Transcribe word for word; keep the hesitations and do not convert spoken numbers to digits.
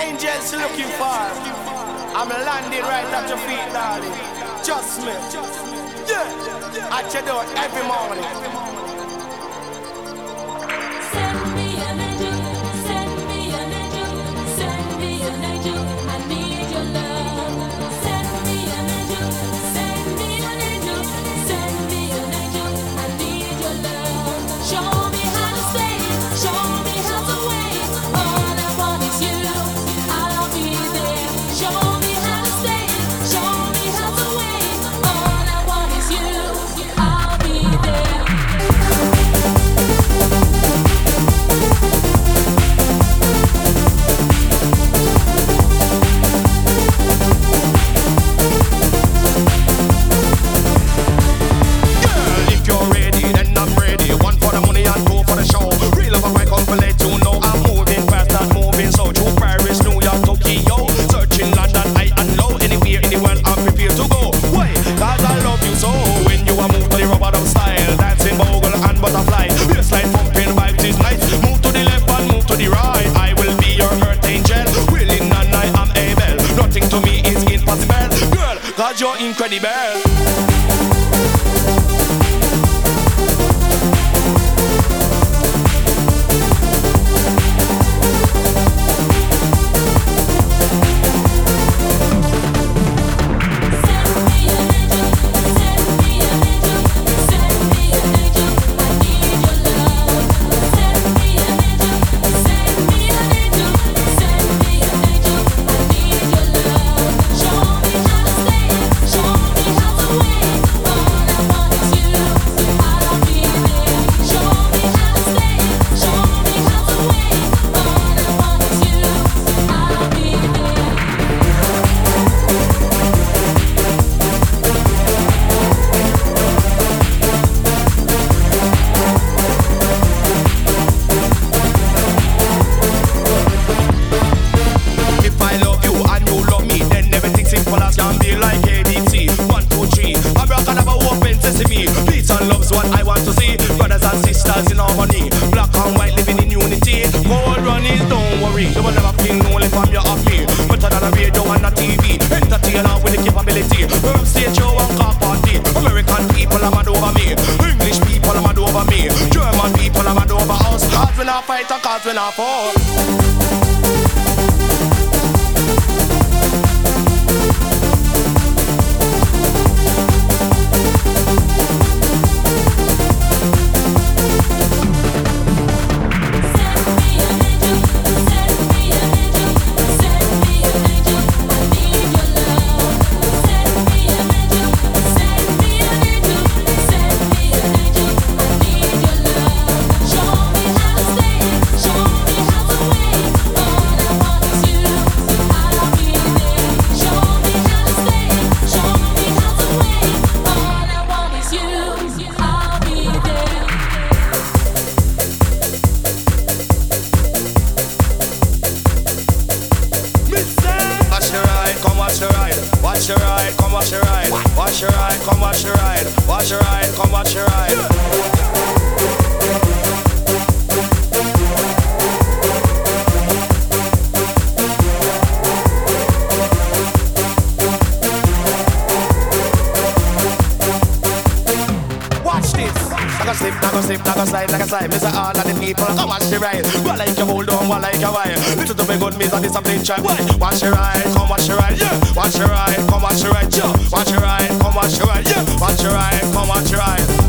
Angels looking for. I'm landing right at your feet, darling. Just me. Yeah. At your door every morning. Send me an angel, send me an angel, send me an angel. I need your love. Send me an angel, send me an angel, send me an angel. I need your love. Show me how to stay, show me how to wait. All I want is you. I'll be there. Show me how to stay, show me how to wait. All I want is you. I'll be there. You're incredible. When I fall. Watch your ride, come watch your ride. Watch your ride, come watch your ride. Watch your ride, come watch your ride. Watch this. I go slip, I go slip, I go slide, like a slide. Mister All of the people, come watch the ride. What like you hold on, what like you wire. Little to be good, miss and discipline try. Watch your ride, come watch your ride, yeah. Watch your ride, come watch your ride, yeah. Watch your ride, come watch your ride, yeah. Watch your ride, come watch your ride.